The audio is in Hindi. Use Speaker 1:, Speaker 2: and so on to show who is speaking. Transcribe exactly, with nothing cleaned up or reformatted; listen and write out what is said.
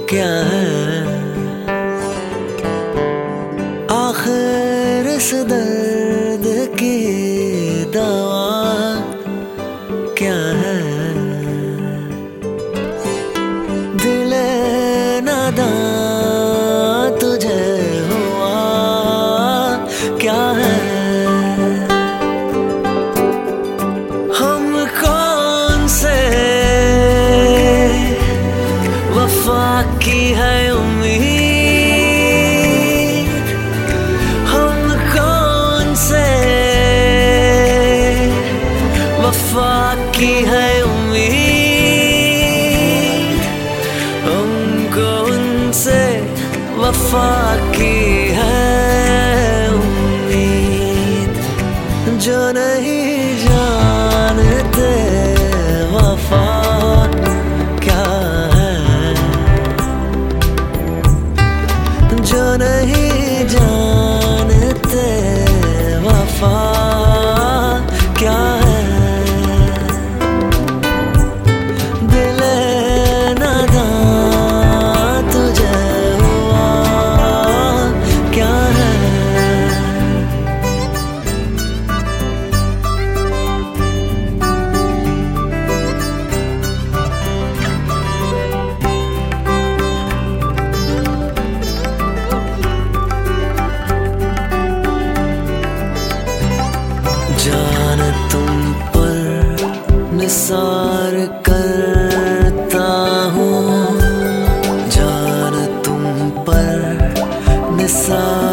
Speaker 1: क्या है आखिर इस दर्द की दवा क्या है। दिले नादां तुझे हुआ क्या है। हम कौन से वफा की है उम्मीद, हम कौन से वफा की है उम्मीद। हमको उनसे वफा की है उम्मीद, जो नहीं जानते वफा क्या है, जो नहीं जानते वफा क्या है। दिले नादां तुझे हुआ क्या है। जान तुम पर निसार करता हूँ, जान तुम पर निसार